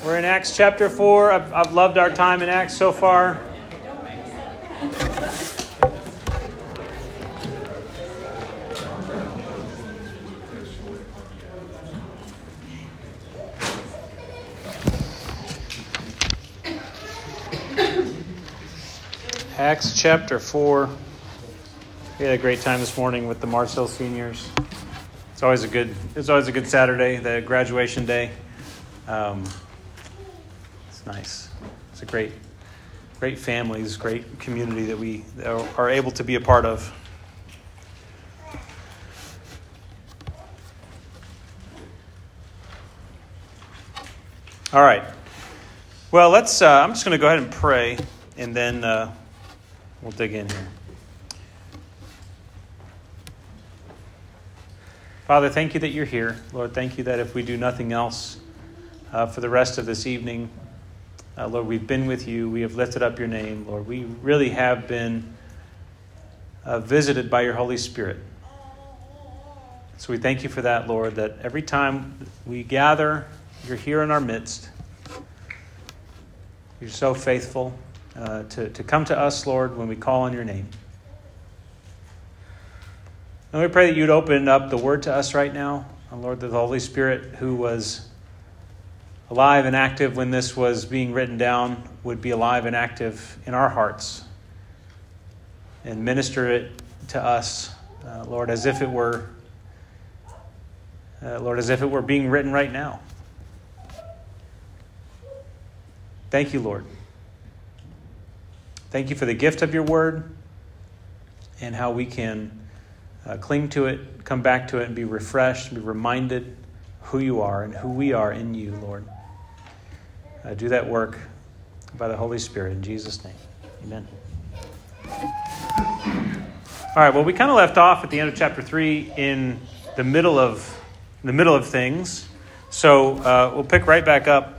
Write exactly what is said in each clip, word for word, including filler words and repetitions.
We're in Acts chapter four. I've, I've loved our time in Acts so far. Acts chapter four. We had a great time this morning with the Marshall seniors. It's always a good. It's always a good Saturday, the graduation day. Um, it's nice. It's a great, great families, great community that we are able to be a part of. All right. Well, let's. Uh, I'm just going to go ahead and pray, and then uh, we'll dig in here. Father, thank you that you're here. Lord, thank you that if we do nothing else uh, for the rest of this evening, uh, Lord, we've been with you. We have lifted up your name. Lord, we really have been uh, visited by your Holy Spirit. So we thank you for that, Lord, that every time we gather, you're here in our midst. You're so faithful uh, to, to come to us, Lord, when we call on your name. And we pray that you'd open up the word to us right now. And Lord, that the Holy Spirit, who was alive and active when this was being written down, would be alive and active in our hearts and minister it to us, uh, Lord, as if it were, uh, Lord, as if it were being written right now. Thank you, Lord. Thank you for the gift of your word and how we can Uh, cling to it, come back to it, and be refreshed, be reminded who you are and who we are in you, Lord. Uh, do that work by the Holy Spirit in Jesus' name. Amen. All right. Well, we kind of left off at the end of chapter three in the middle of the middle of things, so uh, we'll pick right back up.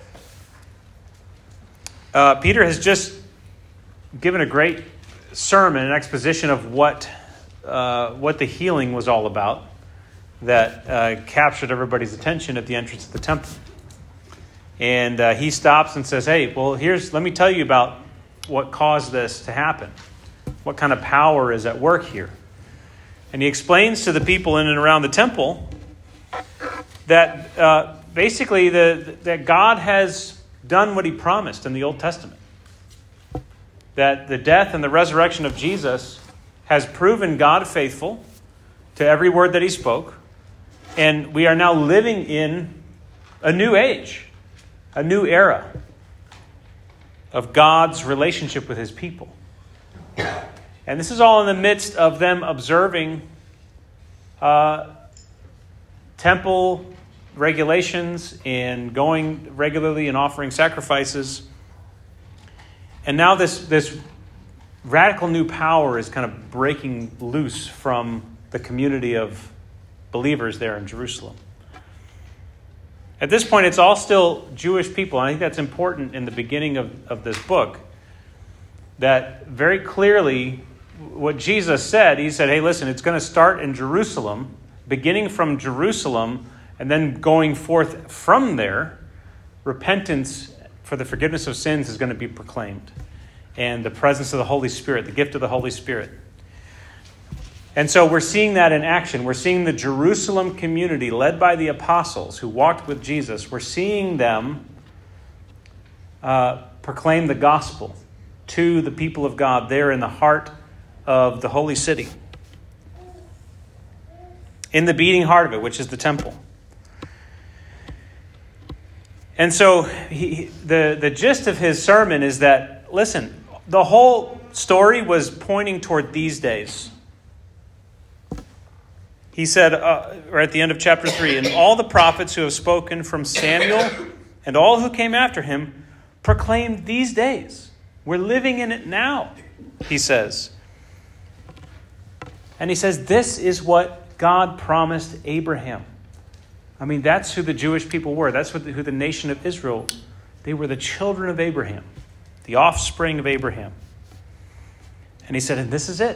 Uh, Peter has just given a great sermon, an exposition of what. Uh, what the healing was all about that uh, captured everybody's attention at the entrance of the temple. And uh, he stops and says, hey, well, here's, let me tell you about what caused this to happen. What kind of power is at work here? And he explains to the people in and around the temple that uh, basically the, that God has done what he promised in the Old Testament. That the death and the resurrection of Jesus has proven God faithful to every word that he spoke. And we are now living in a new age, a new era of God's relationship with his people. And this is all in the midst of them observing uh, temple regulations and going regularly and offering sacrifices. And now this this radical new power is kind of breaking loose from the community of believers there in Jerusalem. At this point, it's all still Jewish people. And I think that's important in the beginning of, of this book. That very clearly, what Jesus said, he said, hey, listen, it's going to start in Jerusalem, beginning from Jerusalem, and then going forth from there, repentance for the forgiveness of sins is going to be proclaimed. And the presence of the Holy Spirit, the gift of the Holy Spirit. And so we're seeing that in action. We're seeing the Jerusalem community led by the apostles who walked with Jesus. We're seeing them uh, proclaim the gospel to the people of God there in the heart of the holy city. In the beating heart of it, which is the temple. And so he, the, the gist of his sermon is that, listen, the whole story was pointing toward these days. He said, uh, right at the end of chapter three, and all the prophets who have spoken from Samuel and all who came after him proclaimed these days. We're living in it now, he says. And he says, this is what God promised Abraham. I mean, that's who the Jewish people were. That's what the, who the nation of Israel, they were the children of Abraham. The offspring of Abraham. And he said, and this is it.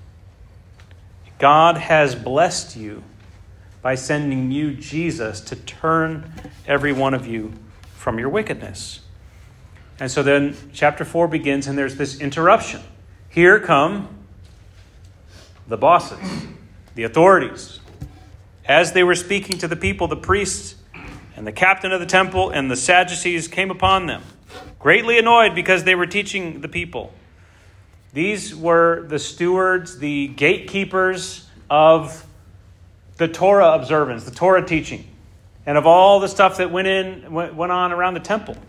God has blessed you by sending you Jesus to turn every one of you from your wickedness. And so then chapter four begins, and there's this interruption. Here come the bosses, the authorities. As they were speaking to the people, the priests and the captain of the temple and the Sadducees came upon them, greatly annoyed because they were teaching the people. These were the stewards, the gatekeepers of the Torah observance, the Torah teaching, and of all the stuff that went in went on around the temple.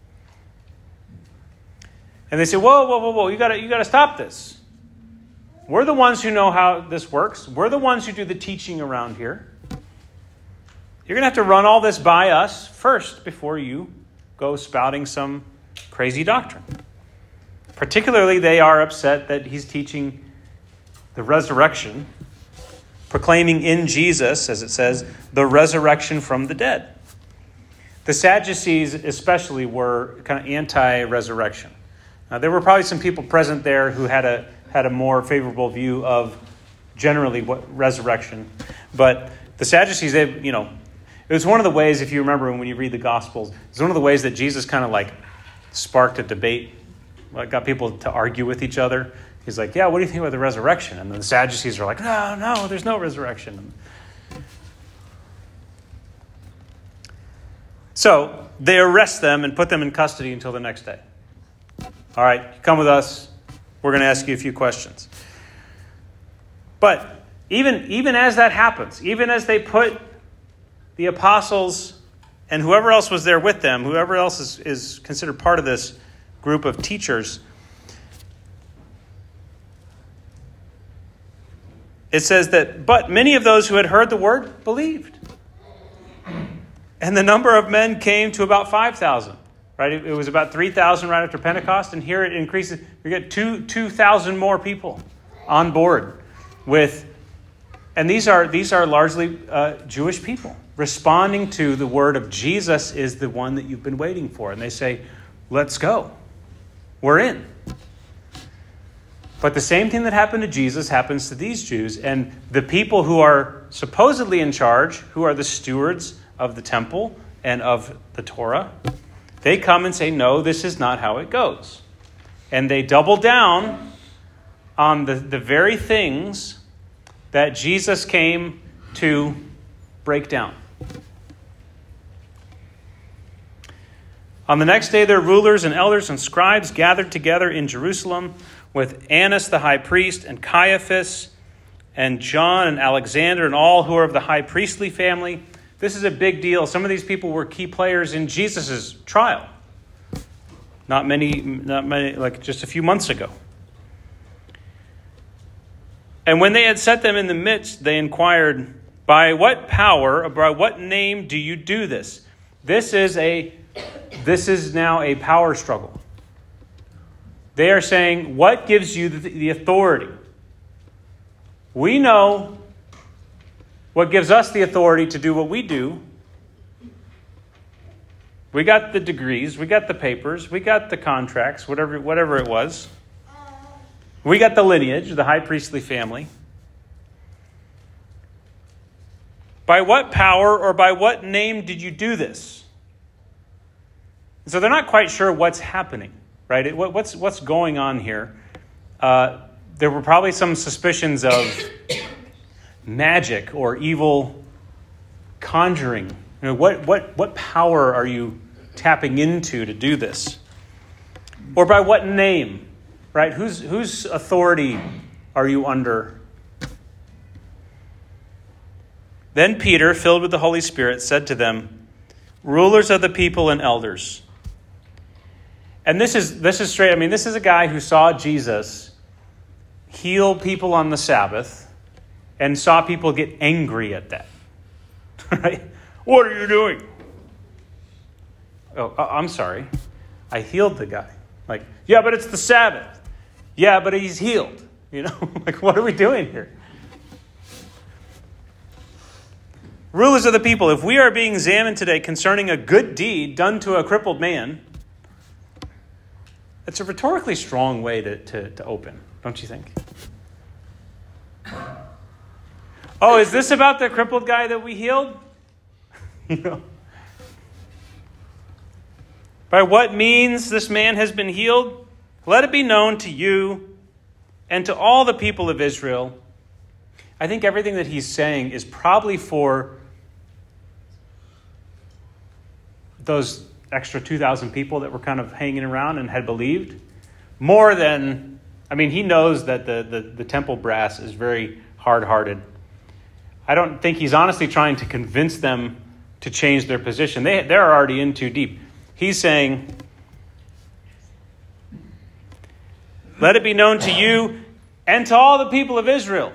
And they said, whoa, whoa, whoa, whoa, you gotta, you gotta stop this. We're the ones who know how this works. We're the ones who do the teaching around here. You're going to have to run all this by us first before you go spouting some crazy doctrine. Particularly, they are upset that he's teaching the resurrection, proclaiming in Jesus, as it says, the resurrection from the dead. The Sadducees especially were kind of anti-resurrection. Now, there were probably some people present there who had a had a more favorable view of generally what resurrection. But the Sadducees, they, you know, it was one of the ways, if you remember when you read the Gospels, it's one of the ways that Jesus kind of like sparked a debate, like got people to argue with each other. He's like, yeah, what do you think about the resurrection? And then the Sadducees are like, no, no, there's no resurrection. So they arrest them and put them in custody until the next day. All right, come with us. We're going to ask you a few questions. But even, even as that happens, even as they put the apostles and whoever else was there with them, whoever else is, is considered part of this group of teachers, it says that, but many of those who had heard the word believed. And the number of men came to about five thousand. Right? It, it was about three thousand right after Pentecost, and here it increases. We get two two thousand more people on board with, and these are these are largely uh, Jewish people responding to the word of Jesus is the one that you've been waiting for, and they say, "Let's go, we're in." But the same thing that happened to Jesus happens to these Jews, and the people who are supposedly in charge, who are the stewards of the temple and of the Torah, they come and say, no, this is not how it goes. And they double down on the, the very things that Jesus came to break down. On the next day, their rulers and elders and scribes gathered together in Jerusalem with Annas the high priest and Caiaphas and John and Alexander and all who are of the high priestly family. This is a big deal. Some of these people were key players in Jesus' trial. Not many, not many, like just a few months ago. And when they had set them in the midst, they inquired, by what power, or by what name do you do this? This is a, this is now a power struggle. They are saying, what gives you the, the authority? We know what gives us the authority to do what we do. We got the degrees, we got the papers, we got the contracts, whatever whatever it was. We got the lineage, the high priestly family. By what power or by what name did you do this? So they're not quite sure what's happening, right? What's, what's going on here? Uh, there were probably some suspicions of magic or evil conjuring. You know, what what what power are you tapping into to do this? Or by what name? Right? Whose whose authority are you under? Then Peter, filled with the Holy Spirit, said to them, rulers of the people and elders. And this is this is straight. I mean, this is a guy who saw Jesus heal people on the Sabbath and saw people get angry at that. Right? What are you doing? Oh, I'm sorry. I healed the guy. Like, yeah, but it's the Sabbath. Yeah, but he's healed. You know, like, what are we doing here? Rulers of the people, if we are being examined today concerning a good deed done to a crippled man, it's a rhetorically strong way to, to, to open, don't you think? Oh, is this about the crippled guy that we healed? You know. By what means this man has been healed, let it be known to you and to all the people of Israel. I think everything that he's saying is probably for those extra two thousand people that were kind of hanging around and had believed. More than, I mean, he knows that the, the, the temple brass is very hard-hearted. I don't think he's honestly trying to convince them to change their position. They, they're already in too deep. He's saying, let it be known to you and to all the people of Israel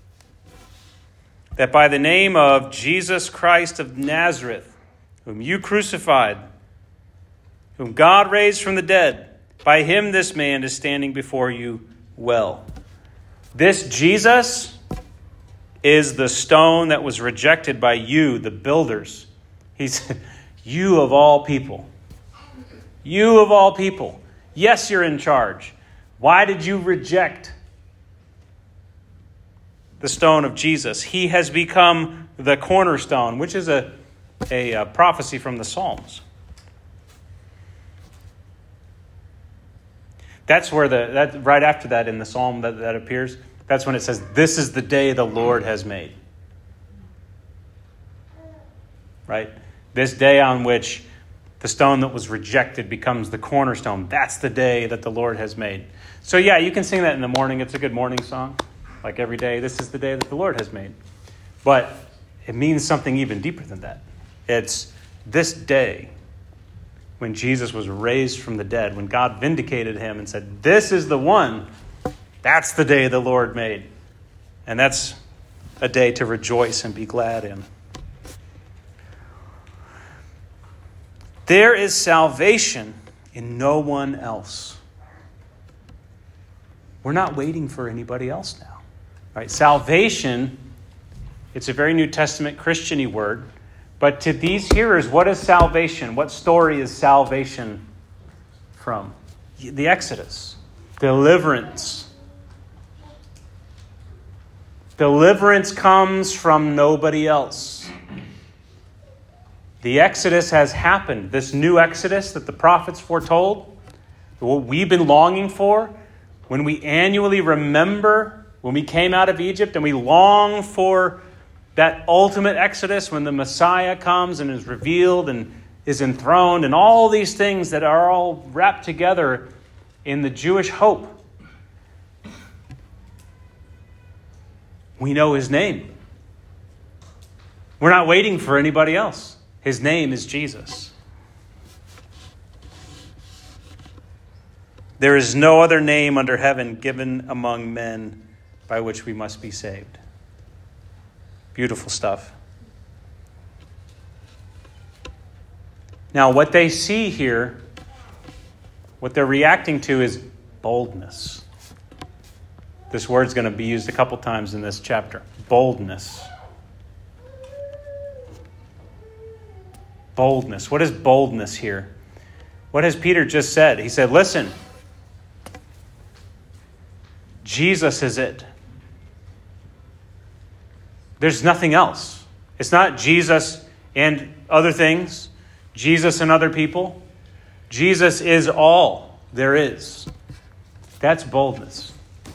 that by the name of Jesus Christ of Nazareth, whom you crucified, whom God raised from the dead, by him this man is standing before you well. This Jesus is the stone that was rejected by you, the builders. He said, you of all people. You of all people. Yes, you're in charge. Why did you reject the stone of Jesus? He has become the cornerstone, which is a, a, a prophecy from the Psalms. That's where the that right after that in the Psalm that, that appears, that's when it says, this is the day the Lord has made. Right? This day on which the stone that was rejected becomes the cornerstone. That's the day that the Lord has made. So yeah, you can sing that in the morning. It's a good morning song. Like every day, this is the day that the Lord has made. But it means something even deeper than that. It's this day when Jesus was raised from the dead, when God vindicated him and said, this is the one. That's the day the Lord made. And that's a day to rejoice and be glad in. There is salvation in no one else. We're not waiting for anybody else now. Right? Salvation, it's a very New Testament Christian-y word. But to these hearers, what is salvation? What story is salvation from? The Exodus. Deliverance. Deliverance comes from nobody else. The Exodus has happened. This new Exodus that the prophets foretold, what we've been longing for, when we annually remember when we came out of Egypt and we long for that ultimate Exodus when the Messiah comes and is revealed and is enthroned and all these things that are all wrapped together in the Jewish hope. We know his name. We're not waiting for anybody else. His name is Jesus. There is no other name under heaven given among men by which we must be saved. Beautiful stuff. Now, what they see here, what they're reacting to is boldness. This word's going to be used a couple times in this chapter. Boldness. Boldness. What is boldness here? What has Peter just said? He said, listen, Jesus is it. There's nothing else. It's not Jesus and other things, Jesus and other people. Jesus is all there is. That's boldness.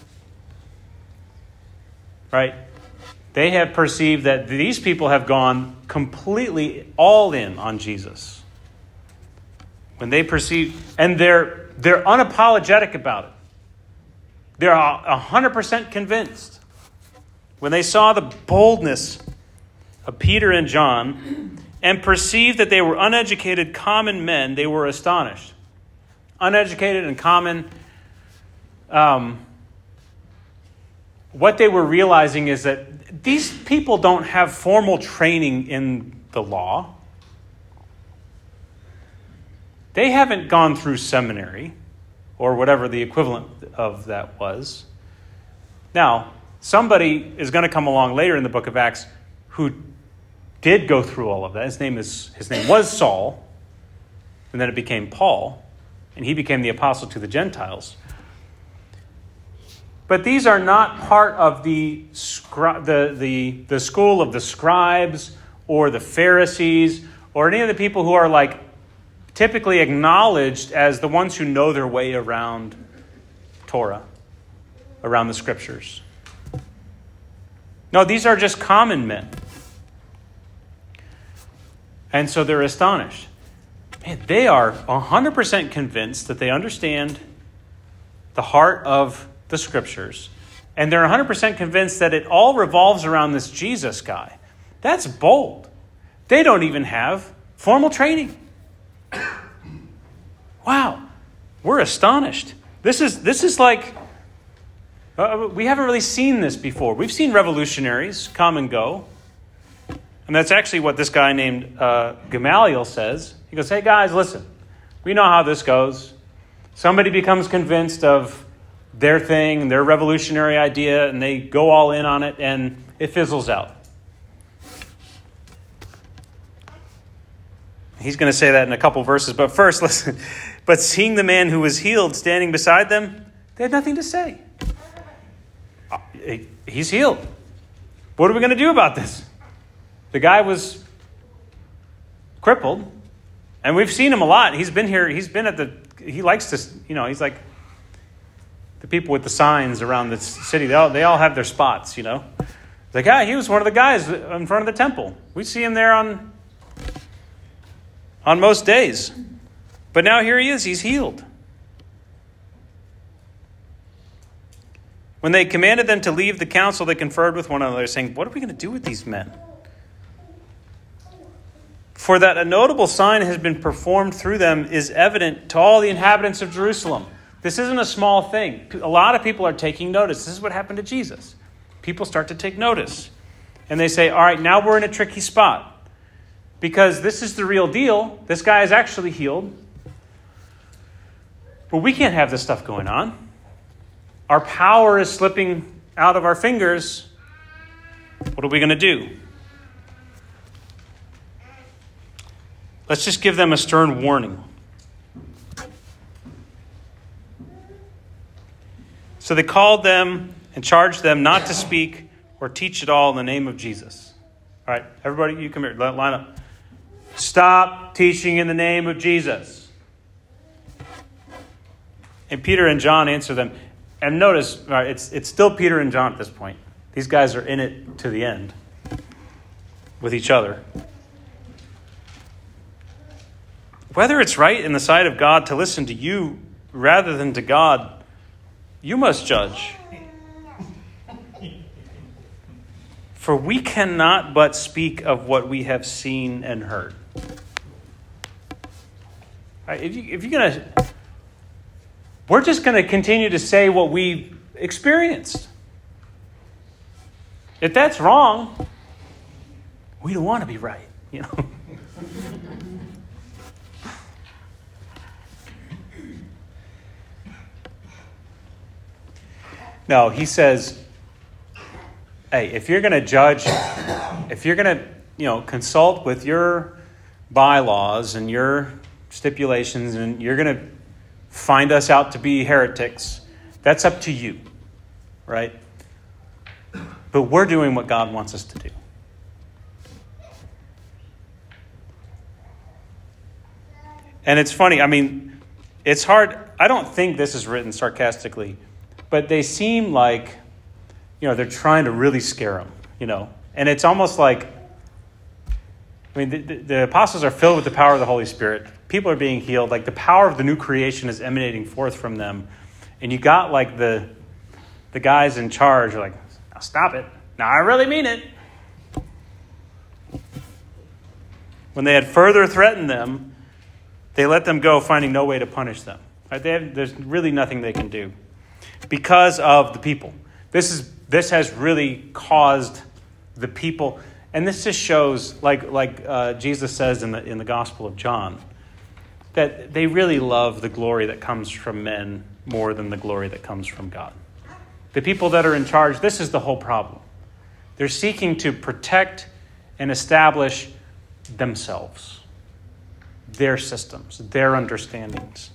Right? They have perceived that these people have gone completely all in on Jesus. When they perceive, and they're they're unapologetic about it. They're one hundred percent convinced. When they saw the boldness of Peter and John and perceived that they were uneducated common men, they were astonished. Uneducated and common. Um, what they were realizing is that these people don't have formal training in the law. They haven't gone through seminary or whatever the equivalent of that was. Now, somebody is going to come along later in the book of Acts who did go through all of that. His name is his name was Saul, and then it became Paul, and he became the apostle to the Gentiles. But these are not part of the scri- the the the school of the scribes or the Pharisees or any of the people who are like typically acknowledged as the ones who know their way around Torah, around the scriptures. No, these are just common men. And so they're astonished. Man, they are one hundred percent convinced that they understand the heart of the scriptures. And they're one hundred percent convinced that it all revolves around this Jesus guy. That's bold. They don't even have formal training. Wow. We're astonished. This is this is like, uh, we haven't really seen this before. We've seen revolutionaries come and go. And that's actually what this guy named uh, Gamaliel says. He goes, hey guys, listen, we know how this goes. Somebody becomes convinced of their thing, their revolutionary idea, and they go all in on it, and it fizzles out. He's going to say that in a couple verses, but first, listen. But seeing the man who was healed standing beside them, they had nothing to say. He's healed. What are we going to do about this? The guy was crippled, and we've seen him a lot. He's been here. He's been at the, he likes to, you know, he's like the people with the signs around the city. They all, they all have their spots, you know. Like, ah, he was one of the guys in front of the temple. We see him there on, on most days. But now here he is. He's healed. When they commanded them to leave the council, they conferred with one another, saying, what are we going to do with these men? For that a notable sign has been performed through them is evident to all the inhabitants of Jerusalem. This isn't a small thing. A lot of people are taking notice. This is what happened to Jesus. People start to take notice. And they say, all right, now we're in a tricky spot. Because this is the real deal. This guy is actually healed. But we can't have this stuff going on. Our power is slipping out of our fingers. What are we going to do? Let's just give them a stern warning. So they called them and charged them not to speak or teach at all in the name of Jesus. All right, everybody, you come here. Line up. Stop teaching in the name of Jesus. And Peter and John answer them. And notice, all right, it's, it's still Peter and John at this point. These guys are in it to the end with each other. Whether it's right in the sight of God to listen to you rather than to God, you must judge. For we cannot but speak of what we have seen and heard. Right, if, you, if you're going to, we're just going to continue to say what we experienced. If that's wrong, we don't want to be right, you know. No, he says, hey, if you're going to judge, if you're going to, you know, consult with your bylaws and your stipulations and you're going to find us out to be heretics, that's up to you, right? But we're doing what God wants us to do. And it's funny, I mean, it's hard. I don't think this is written sarcastically. But they seem like, you know, they're trying to really scare them, you know. And it's almost like, I mean, the, the, the apostles are filled with the power of the Holy Spirit. People are being healed. Like the power of the new creation is emanating forth from them. And you got like the the guys in charge are like, now stop it. Now I really mean it. When they had further threatened them, they let them go, finding no way to punish them. Right? They have, there's really nothing they can do. Because of the people. This is this has really caused the people, and this just shows, like like uh, Jesus says in the in the Gospel of John, that they really love the glory that comes from men more than the glory that comes from God. The people that are in charge, this is the whole problem. They're seeking to protect and establish themselves, their systems, their understandings.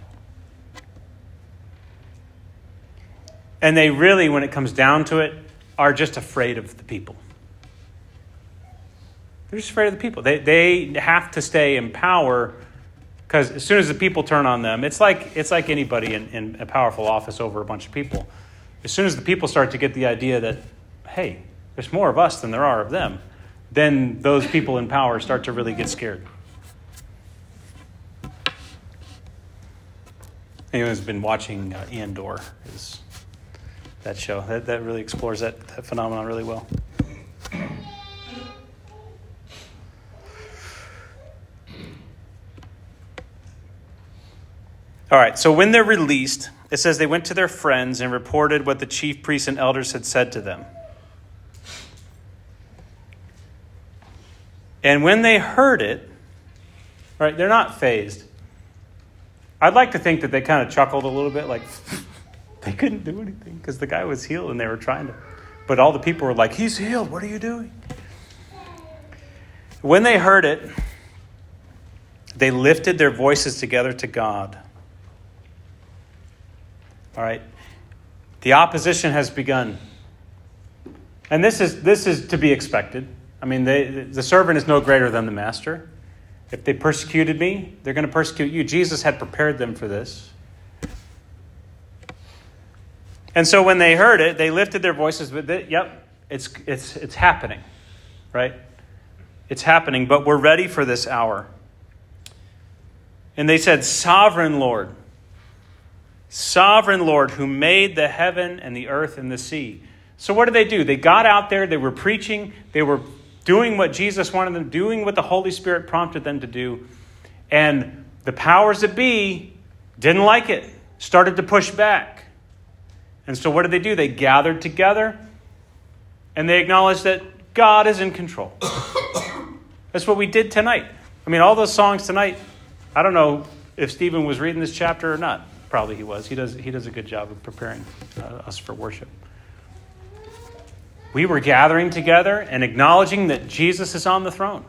And they really, when it comes down to it, are just afraid of the people. They're just afraid of the people. They they have to stay in power Because as soon as the people turn on them, it's like it's like anybody in, in a powerful office over a bunch of people. As soon as the people start to get the idea that, hey, there's more of us than there are of them, then those people in power start to really get scared. Anyone who's been watching uh, Andor, is that show, that, that really explores that, that phenomenon really well. All right, so when they're released, it says they went to their friends and reported what the chief priests and elders had said to them. And when they heard it, right, they're not fazed. I'd like to think that they kind of chuckled a little bit, like they couldn't do anything because the guy was healed and they were trying to. But all the people were like, he's healed. What are you doing? When they heard it, they lifted their voices together to God. All right. The opposition has begun. And this is this is to be expected. I mean, they, the servant is no greater than the master. If they persecuted me, they're going to persecute you. Jesus had prepared them for this. And so when they heard it, they lifted their voices with it. Yep, it's it's it's happening, right? It's happening, but we're ready for this hour. And they said, Sovereign Lord, Sovereign Lord, who made the heaven and the earth and the sea. So what did they do? They got out there, they were preaching, they were doing what Jesus wanted them, doing what the Holy Spirit prompted them to do. And the powers that be didn't like it, started to push back. And so what did they do? They gathered together and they acknowledged that God is in control. That's what we did tonight. I mean, all those songs tonight, I don't know if Stephen was reading this chapter or not. Probably he was. He does, he does a good job of preparing uh, us for worship. We were gathering together and acknowledging that Jesus is on the throne.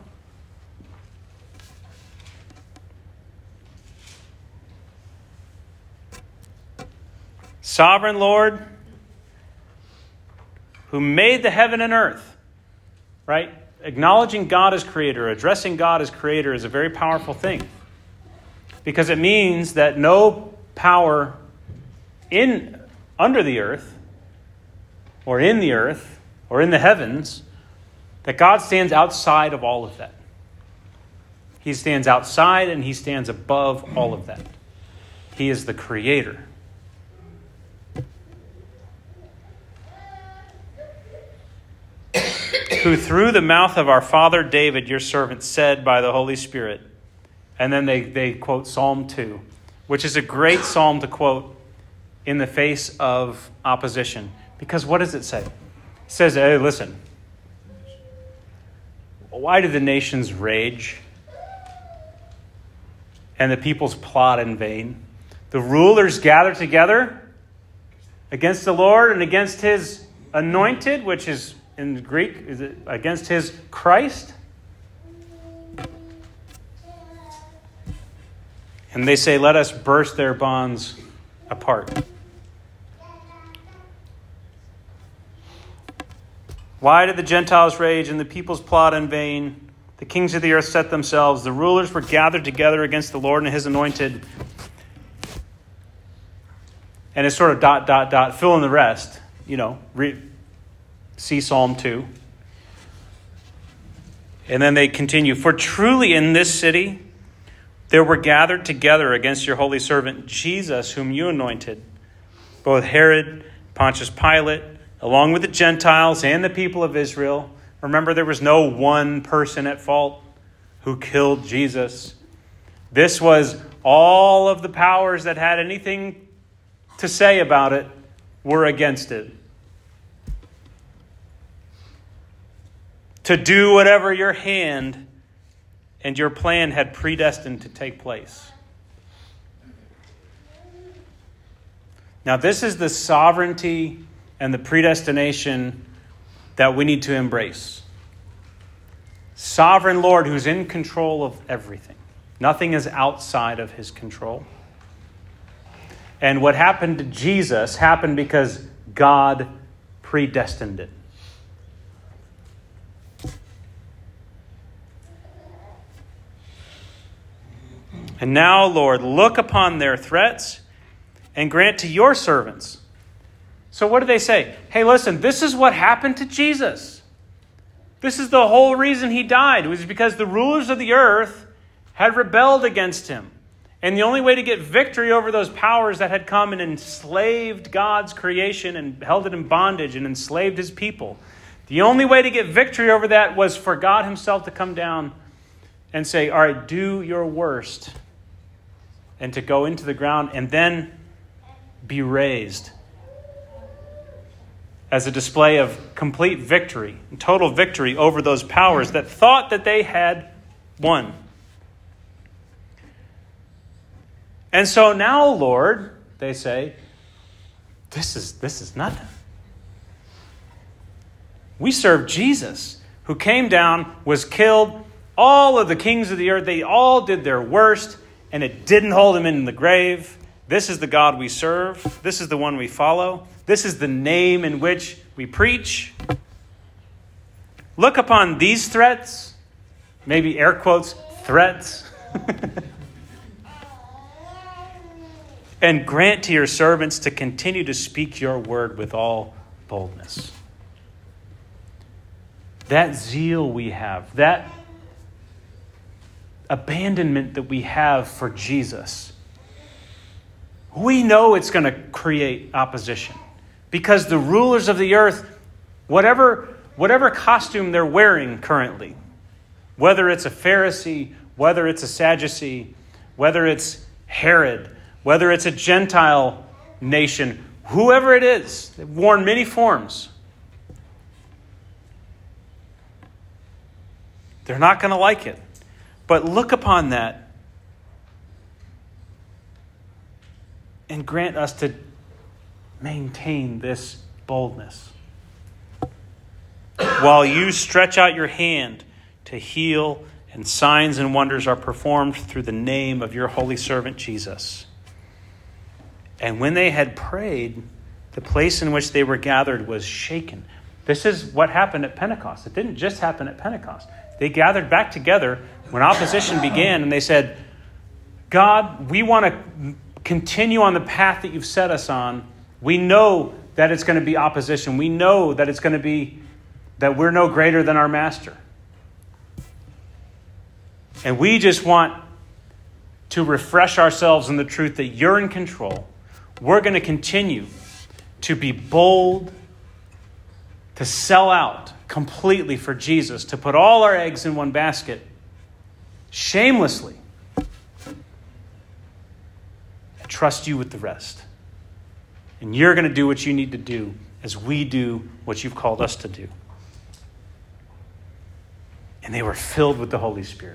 Sovereign Lord, who made the heaven and earth, right? Acknowledging God as creator, addressing God as creator is a very powerful thing. Because it means that no power in under the earth or in the earth or in the heavens, that God stands outside of all of that. He stands outside and he stands above all of that. He is the creator. Who through the mouth of our father David, your servant, said by the Holy Spirit. And then they, they quote Psalm two, which is a great psalm to quote in the face of opposition. Because what does it say? It says, hey, listen, why do the nations rage and the peoples plot in vain? The rulers gather together against the Lord and against his anointed, which is in Greek, is it against his Christ? And they say, let us burst their bonds apart. Why did the Gentiles rage and the peoples plot in vain? The kings of the earth set themselves. The rulers were gathered together against the Lord and his anointed. And it's sort of dot, dot, dot, fill in the rest. You know, re- see Psalm two. And then they continue. For truly in this city there were gathered together against your holy servant Jesus, whom you anointed, both Herod, Pontius Pilate, along with the Gentiles and the people of Israel. Remember, there was no one person at fault who killed Jesus. This was all of the powers that had anything to say about it were against it. To do whatever your hand and your plan had predestined to take place. Now, this is the sovereignty and the predestination that we need to embrace. Sovereign Lord who's in control of everything. Nothing is outside of his control. And what happened to Jesus happened because God predestined it. And now, Lord, look upon their threats and grant to your servants. So what do they say? Hey, listen, this is what happened to Jesus. This is the whole reason he died. It was because the rulers of the earth had rebelled against him. And the only way to get victory over those powers that had come and enslaved God's creation and held it in bondage and enslaved his people, the only way to get victory over that was for God himself to come down and say, all right, do your worst. And to go into the ground and then be raised as a display of complete victory, total victory over those powers that thought that they had won. And so now, Lord, they say, this is, this is nothing. We serve Jesus, who came down, was killed. All of the kings of the earth, they all did their worst, and it didn't hold him in the grave. This is the God we serve. This is the one we follow. This is the name in which we preach. Look upon these threats, maybe air quotes, threats, and grant to your servants to continue to speak your word with all boldness. That zeal we have, that abandonment that we have for Jesus, we know it's going to create opposition because the rulers of the earth, whatever, whatever costume they're wearing currently, whether it's a Pharisee, whether it's a Sadducee, whether it's Herod, whether it's a Gentile nation, whoever it is, they've worn many forms. They're not going to like it. But look upon that and grant us to maintain this boldness while you stretch out your hand to heal, and signs and wonders are performed through the name of your holy servant Jesus. And when they had prayed, the place in which they were gathered was shaken. This is what happened at Pentecost. It didn't just happen at Pentecost. They gathered back together when opposition began, and they said, God, we want to continue on the path that you've set us on. We know that it's going to be opposition. We know that it's going to be that we're no greater than our master. And we just want to refresh ourselves in the truth that you're in control. We're going to continue to be bold, to sell out completely for Jesus, to put all our eggs in one basket, shamelessly, and trust you with the rest. And you're going to do what you need to do as we do what you've called us to do. And they were filled with the Holy Spirit.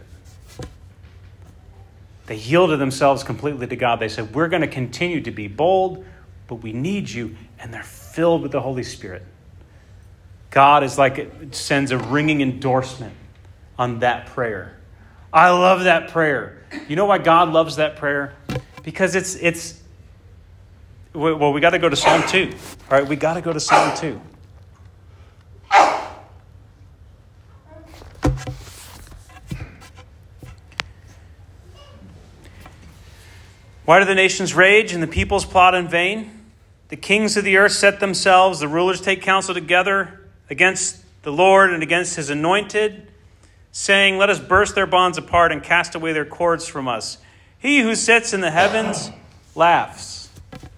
They yielded themselves completely to God. They said, we're going to continue to be bold, but we need you. And they're filled with the Holy Spirit. God is like, it sends a ringing endorsement on that prayer. I love that prayer. You know why God loves that prayer? Because it's, it's well, we got to go to Psalm two. All right, we got to go to Psalm two. Why do the nations rage and the peoples plot in vain? The kings of the earth set themselves, the rulers take counsel together against the Lord and against his anointed, saying, let us burst their bonds apart and cast away their cords from us. He who sits in the heavens laughs.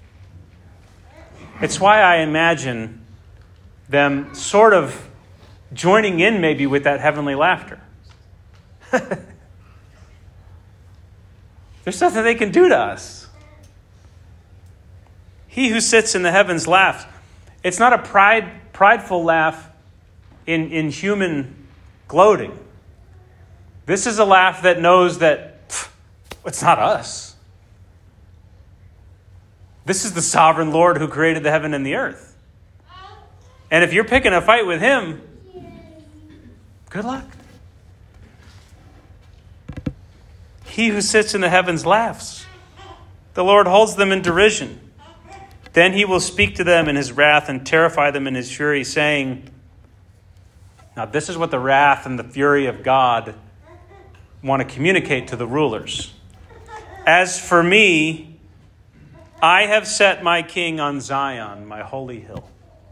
It's why I imagine them sort of joining in maybe with that heavenly laughter. There's nothing they can do to us. He who sits in the heavens laughs. It's not a pride, prideful laugh in, in human gloating. This is a laugh that knows that pff, it's not us. This is the sovereign Lord who created the heaven and the earth. And if you're picking a fight with him, good luck. He who sits in the heavens laughs. The Lord holds them in derision. Then he will speak to them in his wrath and terrify them in his fury, saying, now this is what the wrath and the fury of God want to communicate to the rulers. As for me, I have set my king on Zion, my holy hill.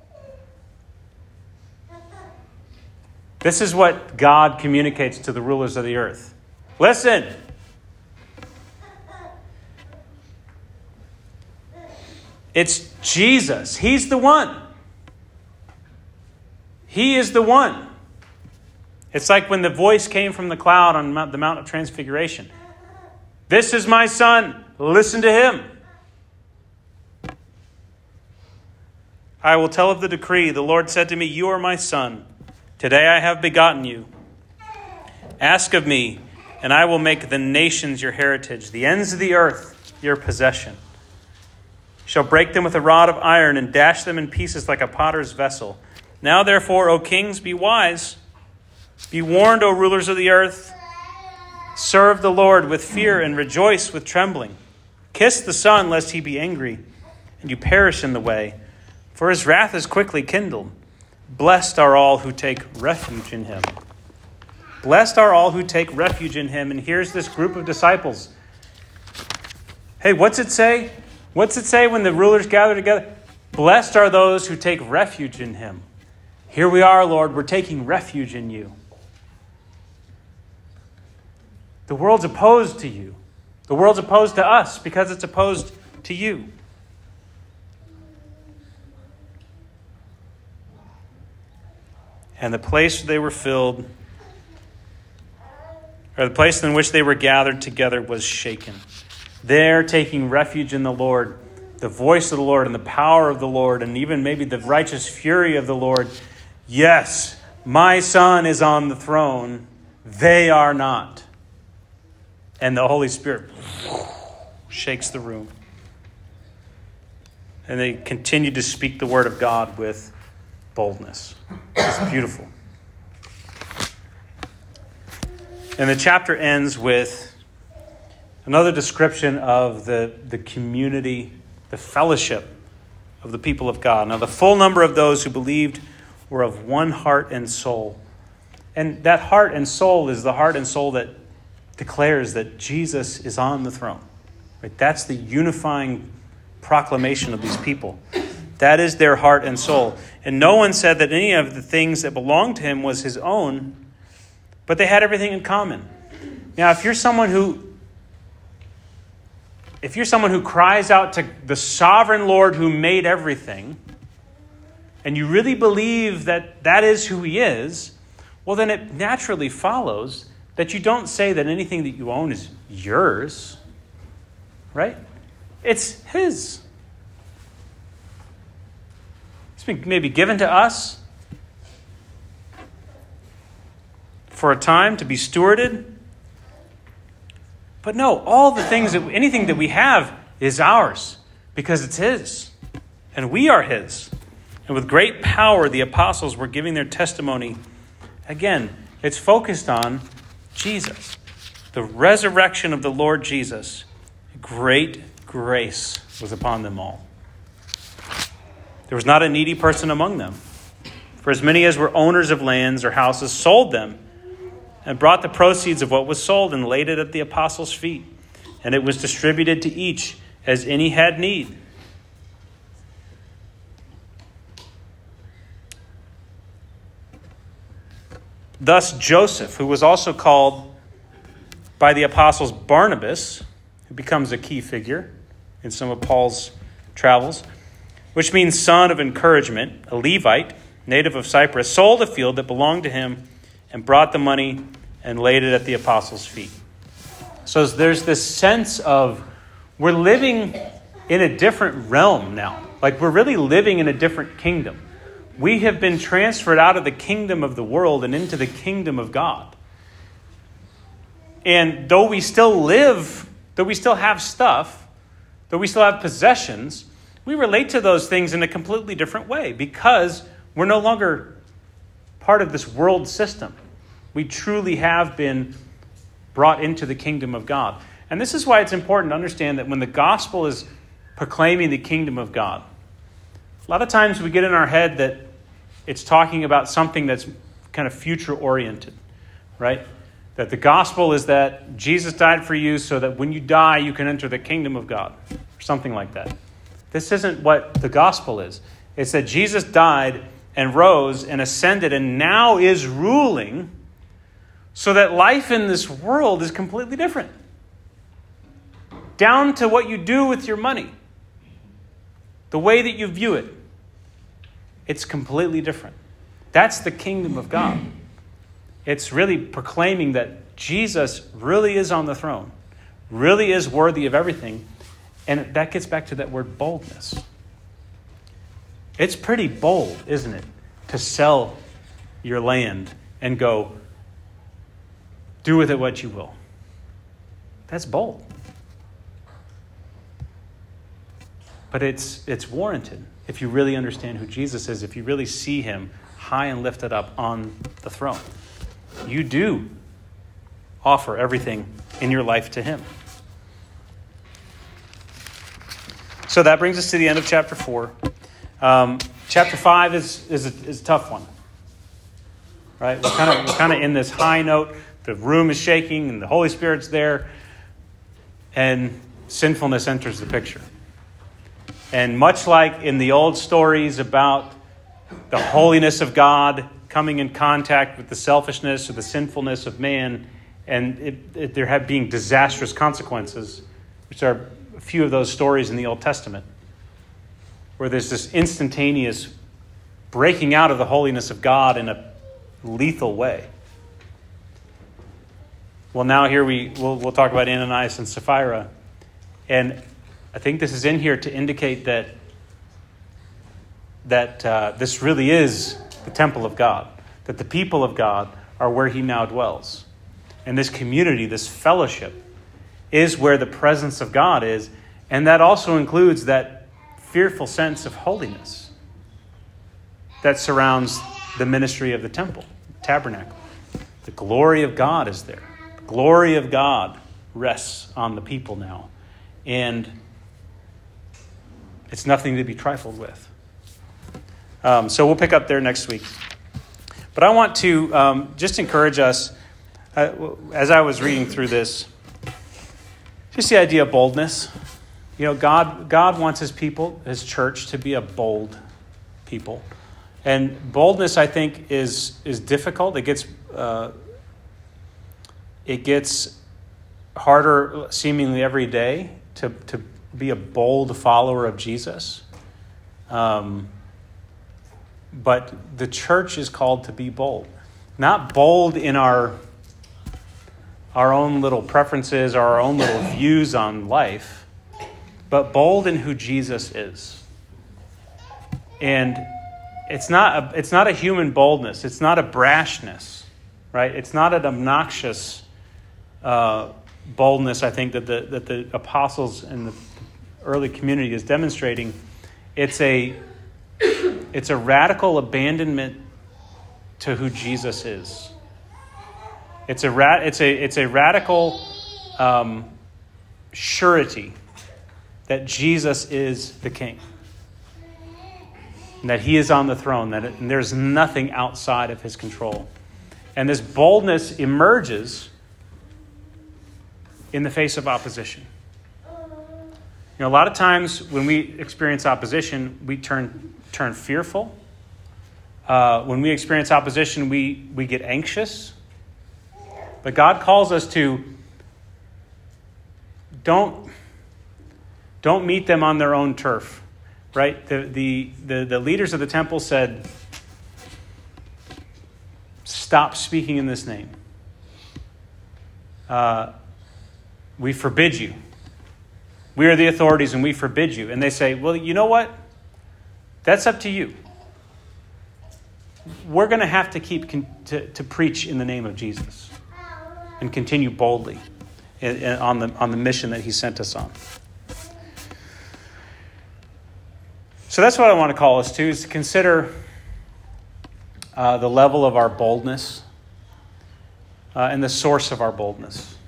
This is what God communicates to the rulers of the earth. Listen. It's Jesus. He's the one. He is the one. It's like when the voice came from the cloud on the Mount of Transfiguration. This is my son. Listen to him. I will tell of the decree. The Lord said to me, you are my son. Today I have begotten you. Ask of me, and I will make the nations your heritage, the ends of the earth your possession. You shall break them with a rod of iron and dash them in pieces like a potter's vessel. Now therefore, O kings, be wise. Be warned, O rulers of the earth. Serve the Lord with fear and rejoice with trembling. Kiss the Son, lest he be angry, and you perish in the way, for his wrath is quickly kindled. Blessed are all who take refuge in him. Blessed are all who take refuge in him. And here's this group of disciples. Hey, what's it say? What's it say when the rulers gather together? Blessed are those who take refuge in him. Here we are, Lord. We're taking refuge in you. The world's opposed to you. The world's opposed to us because it's opposed to you. And the place where they were filled, or the place in which they were gathered together, was shaken. There, taking refuge in the Lord, the voice of the Lord and the power of the Lord, and even maybe the righteous fury of the Lord. Yes, my Son is on the throne. They are not. And the Holy Spirit shakes the room. And they continue to speak the word of God with boldness. It's beautiful. And the chapter ends with another description of the, the community, the fellowship of the people of God. Now, the full number of those who believed were of one heart and soul. And that heart and soul is the heart and soul that declares that Jesus is on the throne. Right? That's the unifying proclamation of these people. That is their heart and soul. And no one said that any of the things that belonged to him was his own, but they had everything in common. Now, if you're someone who if you're someone who cries out to the sovereign Lord who made everything, and you really believe that that is who he is, well, then it naturally follows that you don't say that anything that you own is yours, right? It's his. It's been maybe given to us for a time to be stewarded. But no, all the things, that anything that we have is ours because it's his. And we are his. And with great power, the apostles were giving their testimony. Again, it's focused on Jesus, the resurrection of the Lord Jesus. Great grace was upon them all. There was not a needy person among them. For as many as were owners of lands or houses sold them and brought the proceeds of what was sold and laid it at the apostles' feet. And it was distributed to each as any had need. Thus Joseph, who was also called by the apostles Barnabas, who becomes a key figure in some of Paul's travels, which means son of encouragement, a Levite, native of Cyprus, sold a field that belonged to him and brought the money and laid it at the apostles' feet. So there's this sense of we're living in a different realm now. Like we're really living in a different kingdom. We have been transferred out of the kingdom of the world and into the kingdom of God. And though we still live, though we still have stuff, though we still have possessions, we relate to those things in a completely different way because we're no longer part of this world system. We truly have been brought into the kingdom of God. And this is why it's important to understand that when the gospel is proclaiming the kingdom of God, a lot of times we get in our head that it's talking about something that's kind of future-oriented, right? That the gospel is that Jesus died for you so that when you die, you can enter the kingdom of God, or something like that. This isn't what the gospel is. It's that Jesus died and rose and ascended and now is ruling, so that life in this world is completely different. Down to what you do with your money, the way that you view it, it's completely different. That's the kingdom of God. It's really proclaiming that Jesus really is on the throne, really is worthy of everything. And that gets back to that word boldness. It's pretty bold, isn't it, to sell your land and go, do with it what you will. That's bold. But it's it's warranted if you really understand who Jesus is, if you really see him high and lifted up on the throne. You do offer everything in your life to him. So that brings us to the end of chapter four. Um, chapter five is is a, is a tough one, right? We're kind of we're kind of in this high note. The room is shaking, and the Holy Spirit's there, and sinfulness enters the picture. And much like in the old stories about the holiness of God coming in contact with the selfishness or the sinfulness of man, and it, it, there have being disastrous consequences, which are a few of those stories in the Old Testament, where there's this instantaneous breaking out of the holiness of God in a lethal way. Well, now here we we'll, we'll talk about Ananias and Sapphira, and I think this is in here to indicate that that uh, this really is the temple of God, that the people of God are where he now dwells. And this community, this fellowship, is where the presence of God is, and that also includes that fearful sense of holiness that surrounds the ministry of the temple, the tabernacle. The glory of God is there. The glory of God rests on the people now, and it's nothing to be trifled with. Um, so we'll pick up there next week. But I want to um, just encourage us, uh, as I was reading through this, just the idea of boldness. You know, God God wants his people, his church, to be a bold people. And boldness, I think, is is difficult. It gets uh, it gets harder seemingly every day to to be a bold follower of Jesus. Um, but the church is called to be bold. Not bold in our our own little preferences or our own little views on life, but bold in who Jesus is. And it's not a, it's not a human boldness. It's not a brashness, right? It's not an obnoxious uh, boldness, I think, that the that the apostles and the early community is demonstrating. It's a it's a radical abandonment to who Jesus is. It's a ra- it's a it's a radical um, surety that Jesus is the King, and that he is on the throne, that it, and there's nothing outside of his control. And this boldness emerges in the face of opposition. You know, a lot of times when we experience opposition, we turn turn fearful. Uh, when we experience opposition, we, we get anxious. But God calls us to don't, don't meet them on their own turf, right? The, the, the, the leaders of the temple said, stop speaking in this name. Uh, we forbid you. We are the authorities and we forbid you. And they say, well, you know what? That's up to you. We're going to have to keep con- to, to preach in the name of Jesus and continue boldly in, in, on the on the mission that he sent us on. So that's what I want to call us to, is to consider uh, the level of our boldness uh, and the source of our boldness.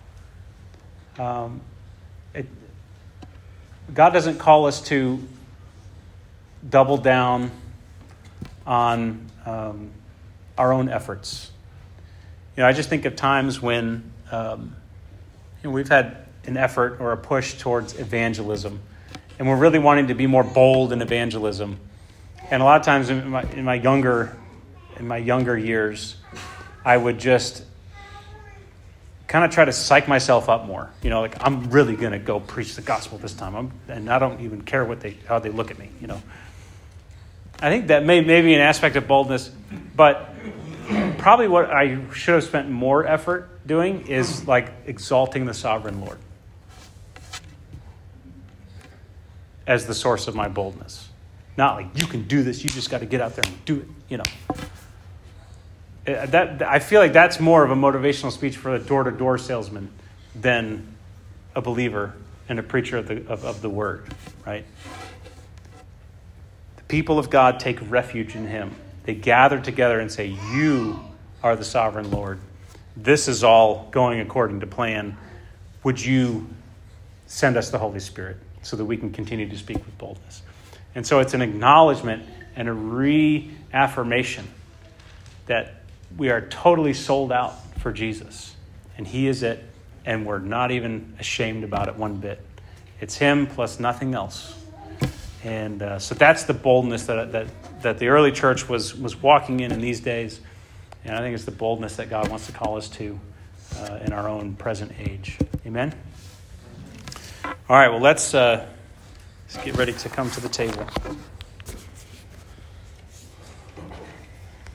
Um, it, God doesn't call us to double down on um, our own efforts. You know, I just think of times when um, you know, we've had an effort or a push towards evangelism, and we're really wanting to be more bold in evangelism. And a lot of times in my, in my younger in my younger years, I would just kind of try to psych myself up more. You know, like, I'm really going to go preach the gospel this time, I'm, and I don't even care what they how they look at me. You know, I think that may may be an aspect of boldness, but probably what I should have spent more effort doing is like exalting the sovereign Lord as the source of my boldness. Not like, you can do this, you just got to get out there and do it, you know. That I feel like that's more of a motivational speech for a door-to-door salesman than a believer and a preacher of the of, of the word, right? The people of God take refuge in him. They gather together and say, you are the sovereign Lord. This is all going according to plan. Would you send us the Holy Spirit so that we can continue to speak with boldness? And so it's an acknowledgement and a reaffirmation that we are totally sold out for Jesus. And he is it, and we're not even ashamed about it one bit. It's him plus nothing else. And uh, so that's the boldness that, that that the early church was was walking in in these days. And I think it's the boldness that God wants to call us to uh, in our own present age. Amen? All right, well, let's, uh, let's get ready to come to the table.